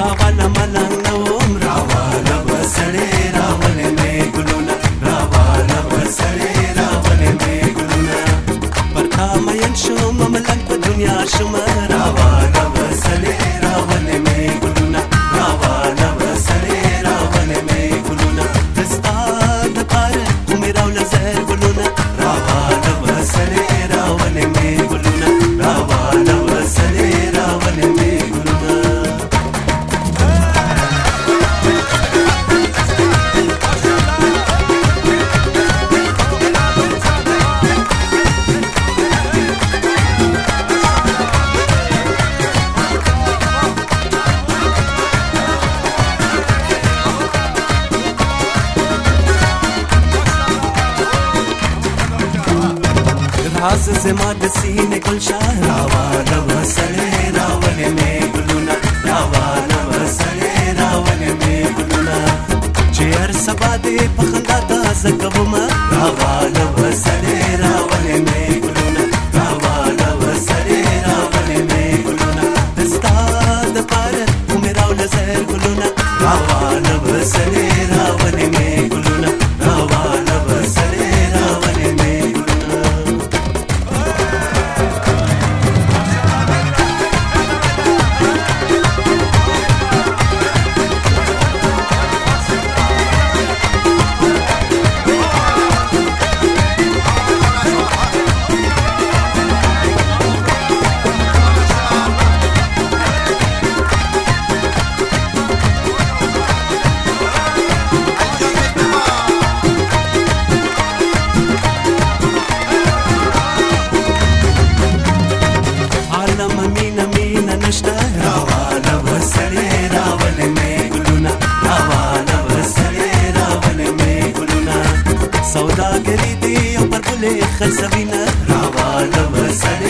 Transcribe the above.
هواله ملنګ نوم راواله بسړې راولې مې ګلونه راواله بسړې راولې مې ګلونه پر تا مین شوم ملنګ په دنیا شوم راواله بسړې راولې مې ګلونه راواله بسړې راولې مې ګلونه دستا د پار کومې راوله زر ګلونه راواله بسړې راولې مې ګلونه راواله بسړې راولې مې ګلونه راز زما د سینې ګلشن راواله بسړې راولې مې ګلونه راواله بسړې راولې مې ګلونه چې هر سبا دې په خندا تازه کومه راواله بسړې راولې مې ګلونه راواله بسړې راولې مې ګلونه دستا د پاره کومې راوله زر ګلونه راواله بسړې راولې مې ګلونه راواله بسړې راولې مې راواله بسړې راولې مې ګلونه راواله بسړې راولې مې ګلونه سوداګري دې او پر ګلې خرڅوینه راواله بسړې